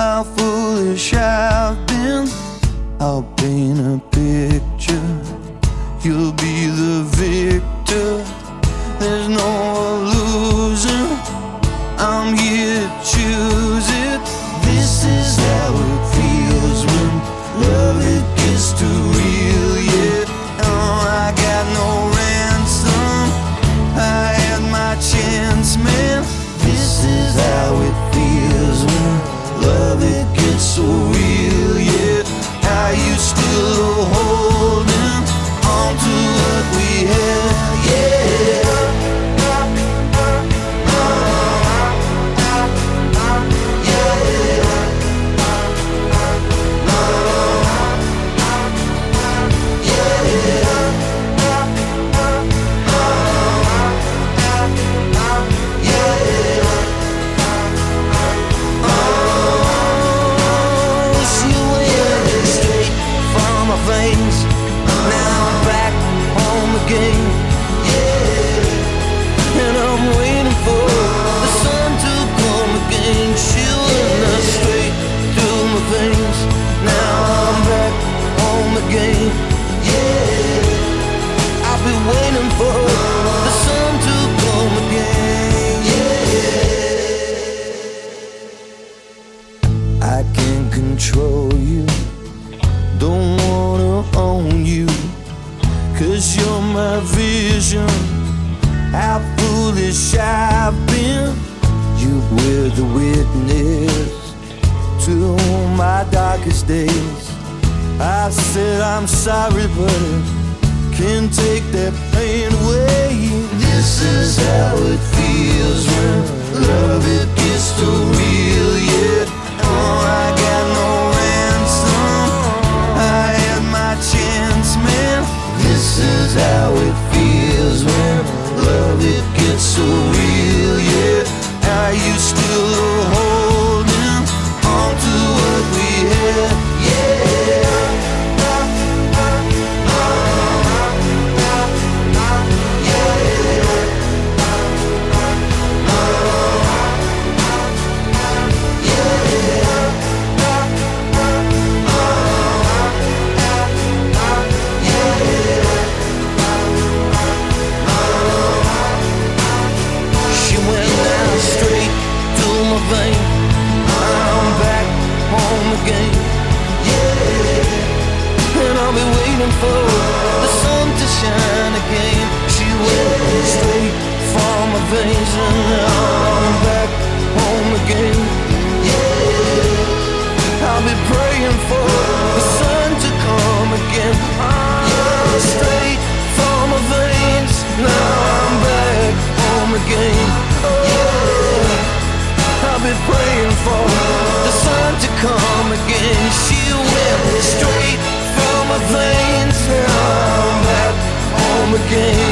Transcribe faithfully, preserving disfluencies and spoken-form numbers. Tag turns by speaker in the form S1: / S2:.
S1: how foolish I've been. I'll paint a picture, you'll be the victor. There's no illusion, I'm here to choose it. This is how it feels when love it gets too real, yeah. Oh, I got no ransom, I had my chance, man. This is how it feels when love it gets so real, yeah. Are you still holding on to what we had, yeah. Control you, don't wanna own you, 'cause you're my vision. How foolish I've been. You were the witness to my darkest days. I said I'm sorry, but I can't take that pain away. This is how it feels when love it gets too real, yeah. Oh, I got no ransom, I had my chance, man. This is how it feels when love it gets so real, yeah. Are you still holding on to what we had, yeah. For the sun to shine again. She went straight from my veins, and now I'm back home again. Yeah, I'll be praying for the sun to come again. I'm straight from my veins, now I'm back home again. Yeah, I'll be praying for the sun to come again. She went straight from my veins, now I'm back home again.